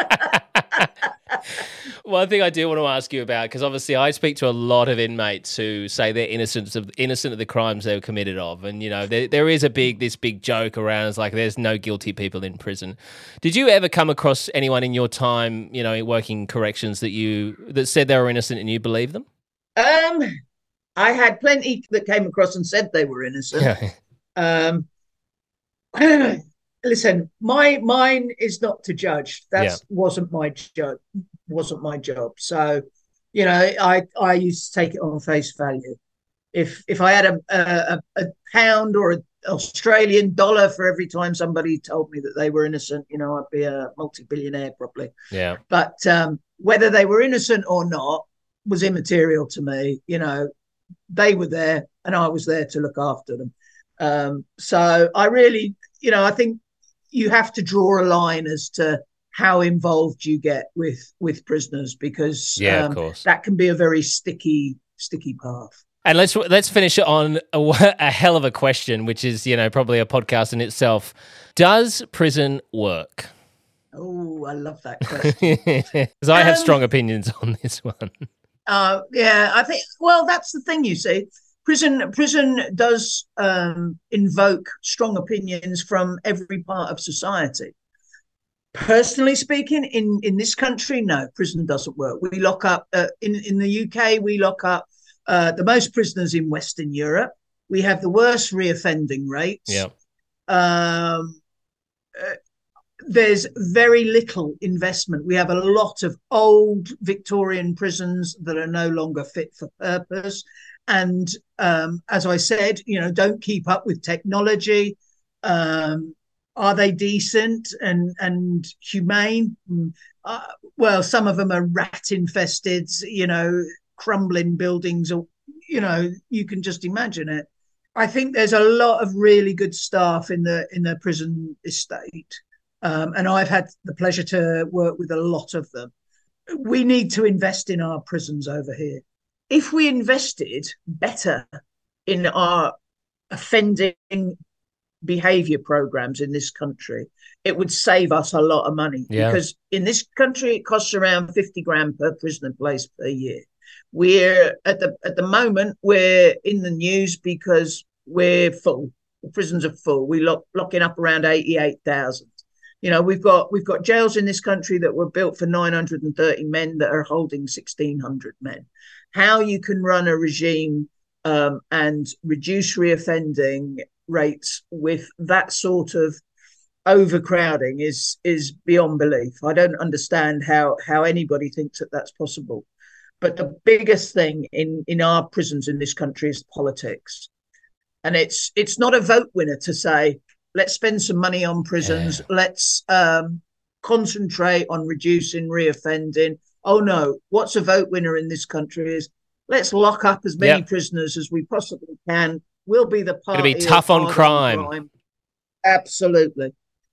One thing I do want to ask you about, because obviously I speak to a lot of inmates who say they're innocent of innocent of the crimes they were committed of, and you know there there is a big this big joke around. It's like there's no guilty people in prison. Did you ever come across anyone in your time, you know, working corrections that you that said they were innocent and you believe them? Um, I had plenty that came across and said they were innocent. um, listen, my mine is not to judge. That Yeah. wasn't my job. Wasn't my job. So, you know, I I used to take it on face value. If if I had a a, a pound or an Australian dollar for every time somebody told me that they were innocent, you know, I'd be a multi-billionaire probably. Yeah. But um, whether they were innocent or not was immaterial to me. You know, they were there and I was there to look after them. Um, so I really, you know, I think you have to draw a line as to how involved you get with with prisoners, because Yeah, of um, course. that can be a very sticky, sticky path. And let's let's finish it on a, a hell of a question, which is, you know, probably a podcast in itself. Does prison work? Oh, I love that question. Because I have Um, strong opinions on this one. Uh, yeah, I think, well, that's the thing, you see. Prison prison does um, invoke strong opinions from every part of society. Personally speaking, in, in this country, no, prison doesn't work. We lock up, uh, in, in the U K, we lock up uh, the most prisoners in Western Europe. We have the worst reoffending rates. Yeah. Um, uh, there's very little investment. We have a lot of old Victorian prisons that are no longer fit for purpose. And um, as I said, you know, don't keep up with technology. Um, are they decent and, and humane? Uh, well, some of them are rat infested, you know, crumbling buildings, or, you know, you can just imagine it. I think there's a lot of really good staff in the in the prison estate. Um, and I've had the pleasure to work with a lot of them. We need to invest in our prisons over here. If we invested better in our offending behaviour programs in this country, it would save us a lot of money. Yeah. Because in this country, it costs around fifty grand per prisoner place per year. We're at the at the moment we're in the news because we're full. The prisons are full. We lock locking up around eighty-eight thousand. You know, we've got we've got jails in this country that were built for nine hundred thirty men that are holding sixteen hundred men. How you can run a regime um, and reduce reoffending rates with that sort of overcrowding is is beyond belief. I don't understand how how anybody thinks that that's possible. But the biggest thing in in our prisons in this country is politics, and it's it's not a vote winner to say, let's spend some money on prisons. Yeah. Let's um, concentrate on reducing reoffending. Oh, no. What's a vote winner in this country is let's lock up as many Yep. prisoners as we possibly can. We'll be the party. It'll be tough of on hard crime. crime. Absolutely.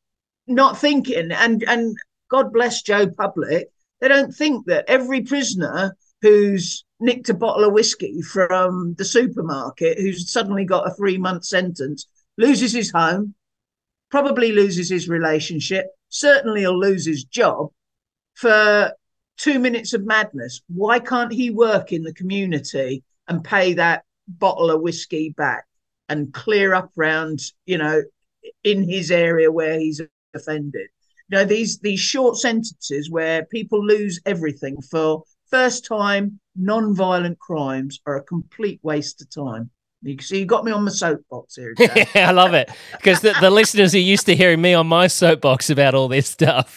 Not thinking, and, and God bless Joe Public, they don't think that every prisoner who's nicked a bottle of whiskey from the supermarket, who's suddenly got a three-month sentence, loses his home, probably loses his relationship, certainly he'll lose his job for two minutes of madness. Why can't he work in the community and pay that bottle of whiskey back and clear up round, you know, in his area where he's offended? You know, these, these short sentences where people lose everything for first-time non-violent crimes are a complete waste of time. You see, you got me on my soapbox here. Jack. I love it because the, the listeners are used to hearing me on my soapbox about all this stuff.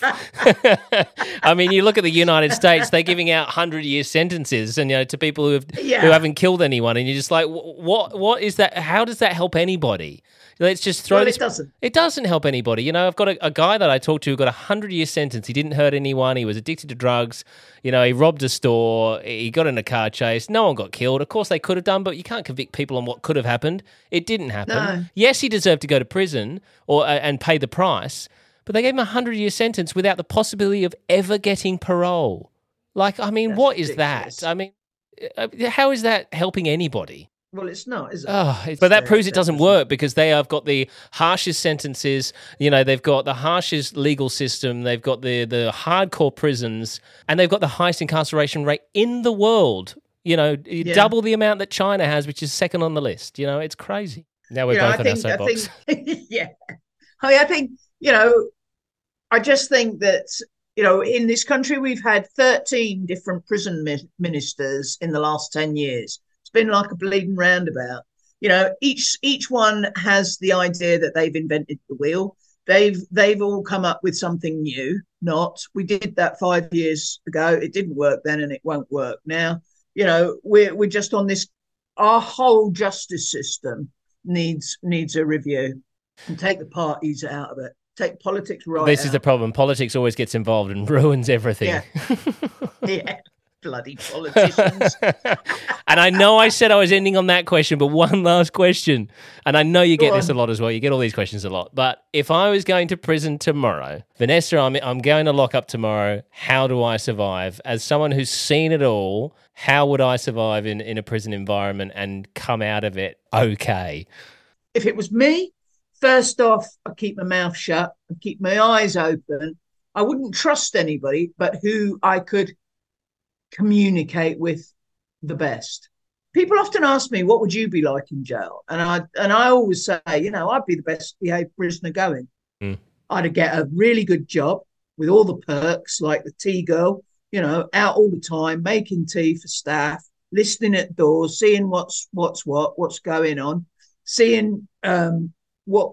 I mean, you look at the United States; they're giving out hundred-year sentences, and you know, to people who have Yeah. who haven't killed anyone, and you're just like, what? What is that? How does that help anybody? Let's just throw Well, this. it doesn't. It doesn't help anybody. You know, I've got a, a guy that I talked to who got a hundred-year sentence. He didn't hurt anyone. He was addicted to drugs. You know, he robbed a store. He got in a car chase. No one got killed. Of course, they could have done, but you can't convict people on what could have happened. It didn't happen. No. Yes, he deserved to go to prison or uh, and pay the price, but they gave him a hundred-year sentence without the possibility of ever getting parole. Like, I mean, That's what is ridiculous. that? I mean, uh, how is that helping anybody? Well, it's not, is it? Oh, It's but that there, proves it that doesn't work because they have got the harshest sentences. You know, they've got the harshest legal system. They've got the the hardcore prisons, and they've got the highest incarceration rate in the world. You know, Yeah. double the amount that China has, which is second on the list. You know, it's crazy. Now we're You know, both I on think, our I soapbox. think, yeah. I mean, I think, you know, I just think that, you know, in this country, we've had thirteen different prison mi- ministers in the last ten years. It's been like a bleeding roundabout. You know, each each one has the idea that they've invented the wheel. They've they've all come up with something new. Not, we did that five years ago. It didn't work then, and it won't work now. You know, we're we're just on this. Our whole justice system needs needs a review, and take the parties out of it. Take politics right This out. is the problem. Politics always gets involved and ruins everything. Yeah. Yeah. Bloody politicians. And I know I said I was ending on that question, but one last question. And I know you get Go this a on. lot as well. You get all these questions a lot. But if I was going to prison tomorrow, Vanessa, I'm, I'm going to lock up tomorrow. How do I survive? As someone who's seen it all, how would I survive in, in a prison environment and come out of it okay? If it was me, first off, I'd keep my mouth shut and keep my eyes open. I wouldn't trust anybody but who I could communicate with the best. People often ask me, what would you be like in jail? And I and I always say, you know, I'd be the best behaved prisoner going. Mm. I'd get a really good job with all the perks, like the tea girl, you know, out all the time, making tea for staff, listening at doors, seeing what's what's what, what's going on, seeing um, what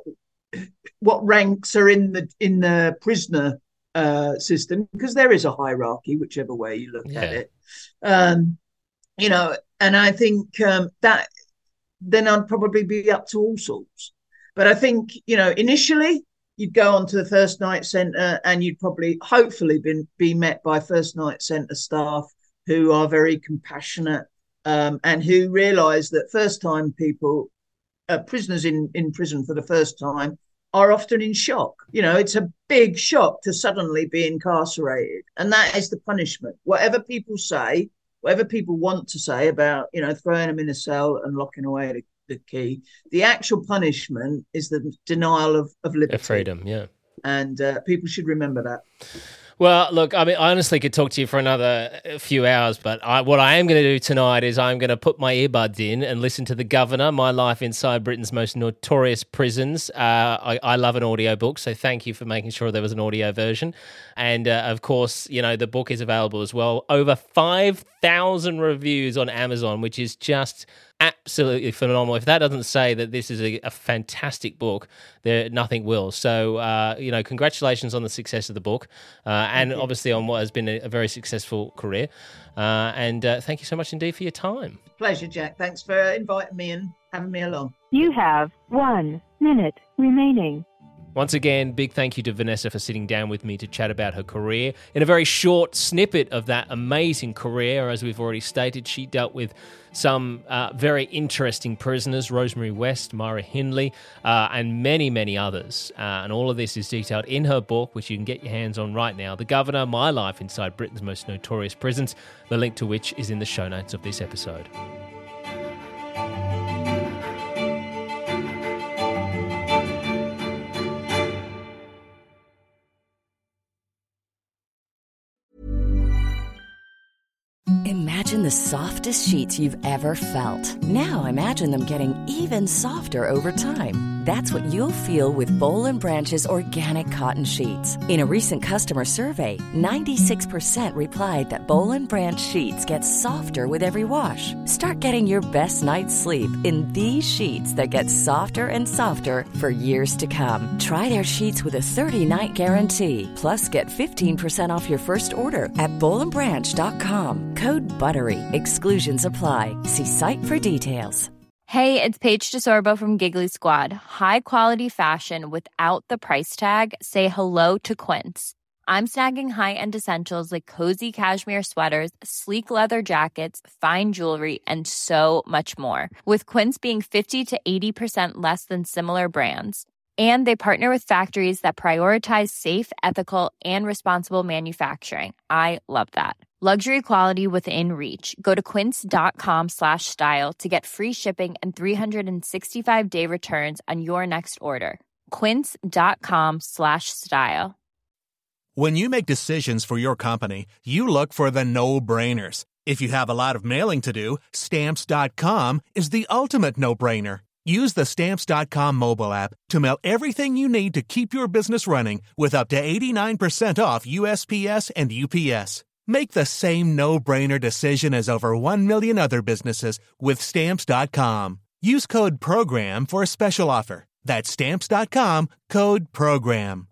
what ranks are in the in the prisoner uh, system, because there is a hierarchy, whichever way you look Yeah. at it. Um, you know, and I think um, that then I'd probably be up to all sorts. But I think, you know, initially you'd go on to the first night centre and you'd probably, hopefully, been, be met by first night centre staff who are very compassionate um, and who realise that first time people, uh, prisoners in, in prison for the first time, are often in shock. You know, it's a big shock to suddenly be incarcerated. And that is the punishment. Whatever people say, whatever people want to say about, you know, throwing them in a cell and locking away the, the key, the actual punishment is the denial of, of liberty. Of freedom, yeah. And uh, people should remember that. Well, look, I mean, I honestly could talk to you for another few hours, but I, what I am going to do tonight is I'm going to put my earbuds in and listen to The Governor, My Life Inside Britain's Most Notorious Prisons. Uh, I, I love an audiobook, so thank you for making sure there was an audio version. And, uh, of course, you know, the book is available as well. Over five thousand reviews on Amazon, which is just absolutely phenomenal. If that doesn't say that this is a, a fantastic book, there nothing will. So, uh, you know, congratulations on the success of the book uh, and obviously on what has been a, a very successful career. Uh, and uh, thank you so much indeed for your time. Pleasure, Jack. Thanks for inviting me and having me along. You have one minute remaining. Once again, big thank you to Vanessa for sitting down with me to chat about her career. In a very short snippet of that amazing career, as we've already stated, she dealt with some uh, very interesting prisoners, Rosemary West, Myra Hindley, uh, and many, many others. Uh, and all of this is detailed in her book, which you can get your hands on right now, The Governor, My Life Inside Britain's Most Notorious Prisons, the link to which is in the show notes of this episode. Imagine the softest sheets you've ever felt. Now imagine them getting even softer over time. That's what you'll feel with Boll and Branch's organic cotton sheets. In a recent customer survey, ninety-six percent replied that Boll and Branch sheets get softer with every wash. Start getting your best night's sleep in these sheets that get softer and softer for years to come. Try their sheets with a thirty-night guarantee. Plus, get fifteen percent off your first order at boll and branch dot com. Code BUTTERY. Exclusions apply. See site for details. Hey, it's Paige DeSorbo from Giggly Squad. High quality fashion without the price tag. Say hello to Quince. I'm snagging high-end essentials like cozy cashmere sweaters, sleek leather jackets, fine jewelry, and so much more. With Quince being fifty to eighty percent less than similar brands. And they partner with factories that prioritize safe, ethical, and responsible manufacturing. I love that. Luxury quality within reach. Go to quince.com slash style to get free shipping and three sixty-five day returns on your next order. Quince.com slash style. When you make decisions for your company, you look for the no-brainers. If you have a lot of mailing to do, Stamps dot com is the ultimate no-brainer. Use the Stamps dot com mobile app to mail everything you need to keep your business running with up to eighty-nine percent off U S P S and U P S. Make the same no-brainer decision as over one million other businesses with Stamps dot com. Use code PROGRAM for a special offer. That's Stamps dot com, code PROGRAM.